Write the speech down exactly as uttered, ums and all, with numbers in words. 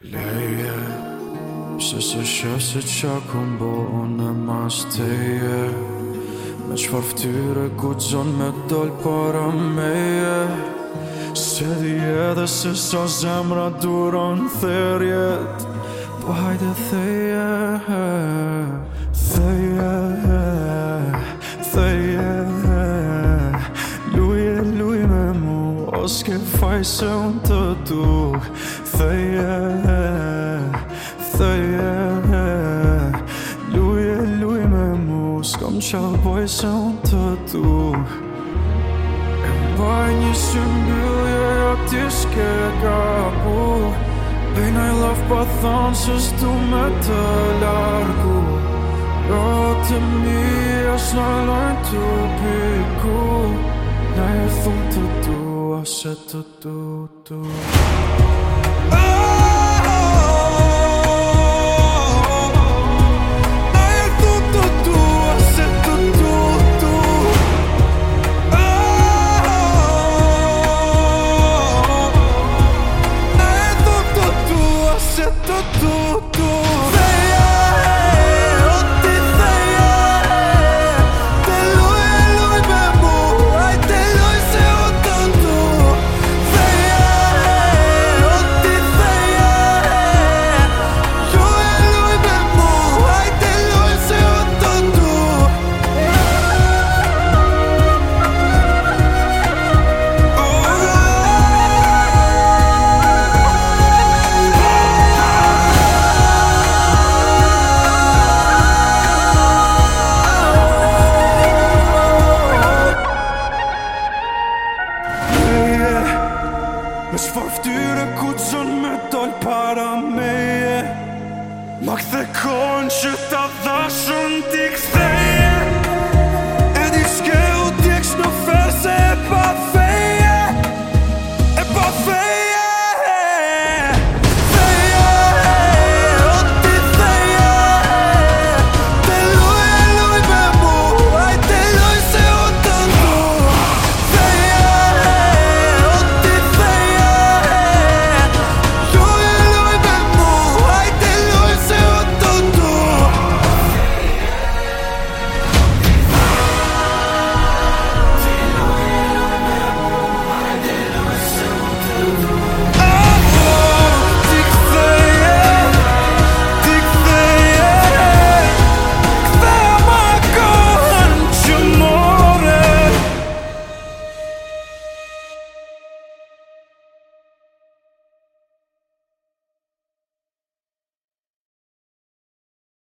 Leje, pse se shef se qa kom bo unë e mas teje. Me qfar ftyre guxon me dol para meje. Se di edhe se sa zemra duron therjet. Po hajde theje, theje, theje. Luje, luj me mu, o s'ke faj se unë të duk. Theje, theje. Luje, luj me mu, s'kom qa boj se unë të duk. E mbaj një shëmbyllje, jo ti s'ke gabu. Bejna i laf pa thonë se s'du me të largu. Jo të mi, as në lojnë të piku. Na e thunë të dua, se të du, du. Me qfar ftyre guxon me dol para meje. Ma kthe kohën që ta dhashun t'i kthej.